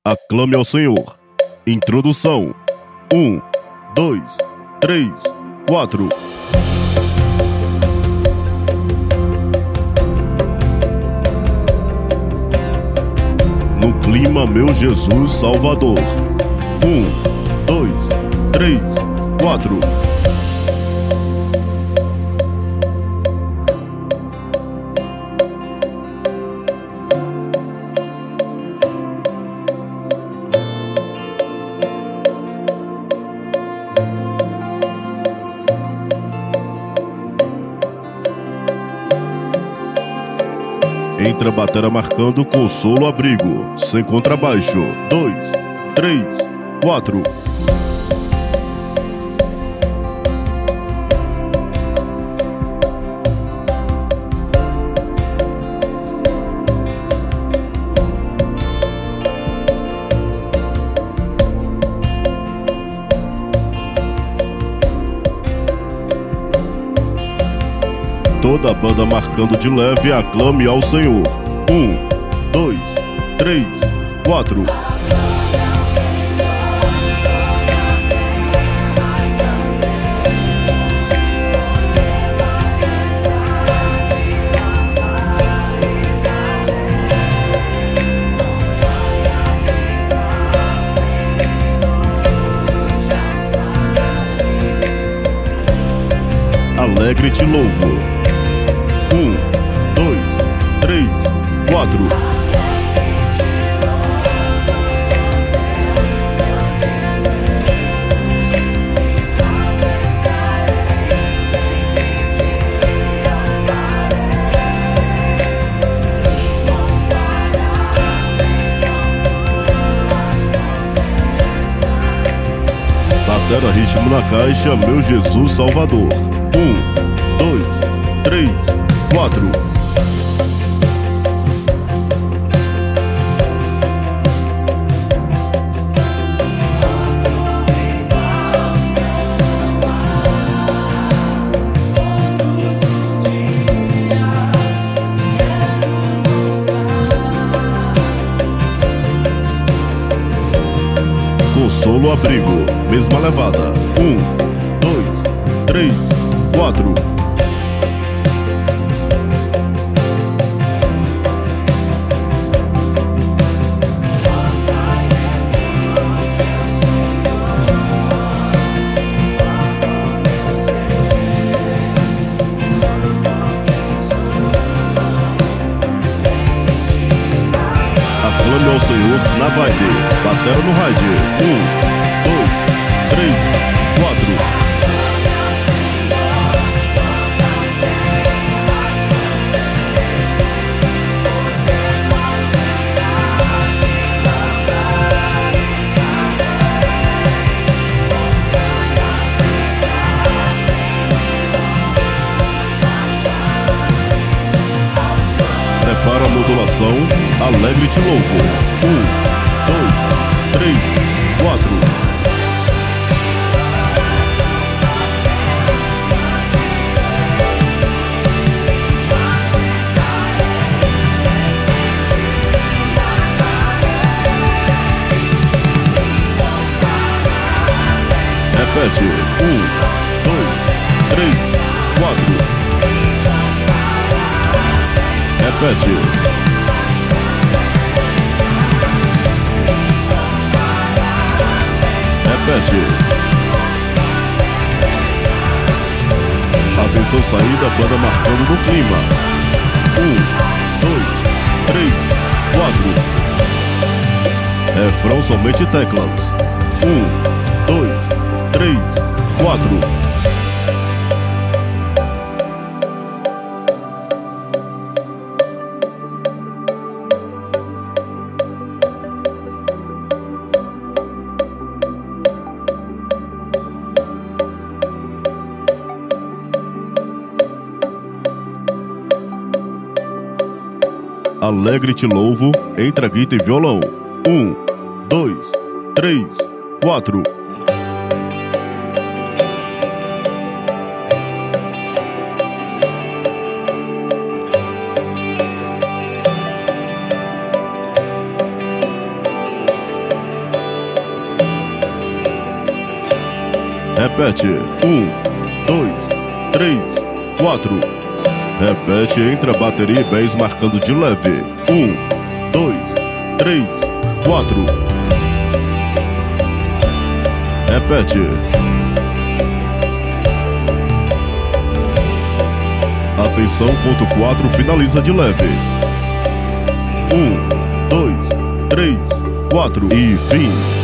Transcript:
Aclame ao Senhor. Introdução. 1, 2, 3, 4. No clima, meu Jesus Salvador. 1, 2, 3, 4. Entra a batera marcando consolo abrigo, sem contrabaixo. 2, 3, 4. Toda a banda marcando de leve, aclame ao Senhor. 1, 2, 3, 4. Alegre te louvo. 1, 2, 3, 4. Batera ritmo na caixa, meu Jesus Salvador. 1, 2, 3, 4. Consolo abrigo, mesma levada. 1, 2, 3, 4. Aclame ao Senhor na vibe. Batera no raid. 1, 2, 3, 4. Prepara a modulação, alegre te louvo. 1, 2, 3, 4. Repete. 1, 2, 3, 4. Repete. Repete. Atenção saída, banda marcando no clima. 1, 2, 3, 4. Refrão somente teclas. 1, 2, 3, 4. Alegre te louvo, entra guitarra e violão. 1, 2, 3, 4. Repete. 1, 2, 3, 4. Repete entre a bateria e bass marcando de leve. 1, 2, 3, 4. Repete. Atenção, conto 4, finaliza de leve. 1, 2, 3, 4 e fim.